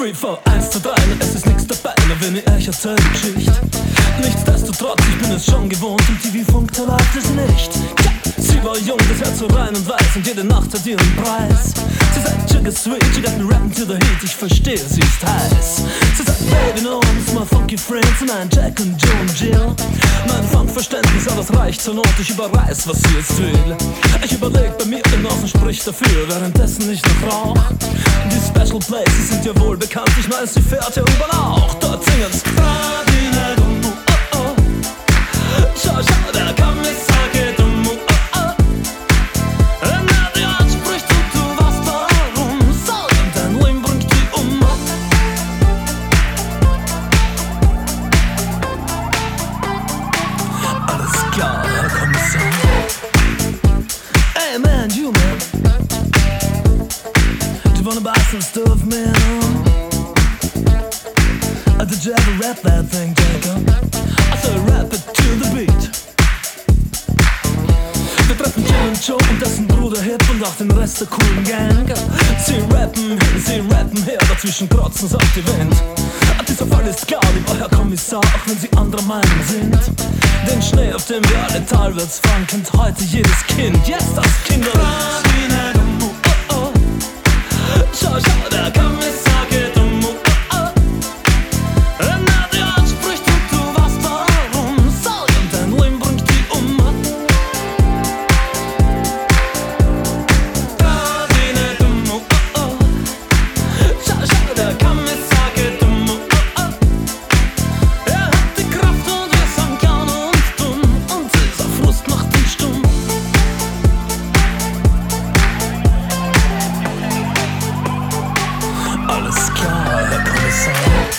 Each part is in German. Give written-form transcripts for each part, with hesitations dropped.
3, 4, 1, 2, 3, und es ist nix dabei, na wenn ich euch erzähl die Geschichte. Nichtsdestotrotz, ich bin es schon gewohnt, im TV-Funk, da läuft es nicht. Ja, sie war jung, das Herz so rein und weiß, und jede Nacht hat ihren Preis. Sie sagt, sugar sweet, she got me rapping to the heat, ich verstehe, sie ist heiß. Sie sagt, baby, no, I'm my funky friends, mein Jack und Joe und Jill. Mein Funkverständnis, aber es reicht zur Not, ich überreiß, was sie jetzt will. Ich überleg bei mir Genossen, sprich dafür, währenddessen ich noch rauch. Die Special Places sind ja wohl bekannt, ich mein, sie fährt ja U-Bahn auch. Dort singen's Ferdinand, oh oh. Schau, schau, der Kommissar geht oh oh. Wenn er dich anspricht und du weißt warum, sag ihm, dein Leben bringt dich um. Alles klar, Herr Kommissar. Hey man, you man, do you wanna buy some stuff, man? Did you ever rap that thing, Jacob? I said rap it to the beat. Wir treffen Jill und Joe und dessen Bruder Hip und auch den Rest der coolen Gang. Sie rappen her, dazwischen krotzen sie auf die Wind. Dieser Fall ist klar, lieber Herr Kommissar, auch wenn sie anderer Meinung sind. Den Schnee, auf dem wir alle teilweise fahren, kennt heute jedes Kind. Jetzt das Kinderlied. Oh oh. Schau, schau, der Kommissar geht oh oh. Wenn er dich anspricht und du weißt warum, sag ihm, dein Leben bringt dich um. Da die nicht oh oh. Schau, schau, der Kommissar geht oh oh. Er hat die Kraft und wir sind klein und dumm, und dieser Frust macht ihn stumm. Alles klar, Herr Kommissar.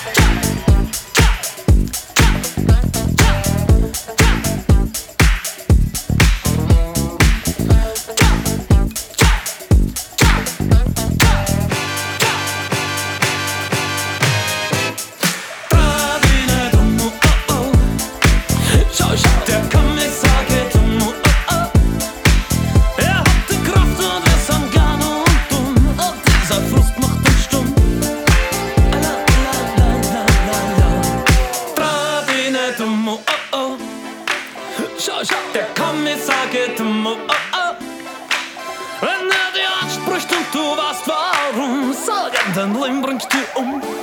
Schau, schau, der Kommissar geht oh oh. Er hat die Kraft und wir sind klein und dumm, und dieser Frust macht ihn stumm. La la la la la la. Trau dich nicht oh oh. Schau, schau, der Kommissar geht oh oh. Wenn er dich anspricht und du weißt warum, sag ihm, dein Leben bringt dich um.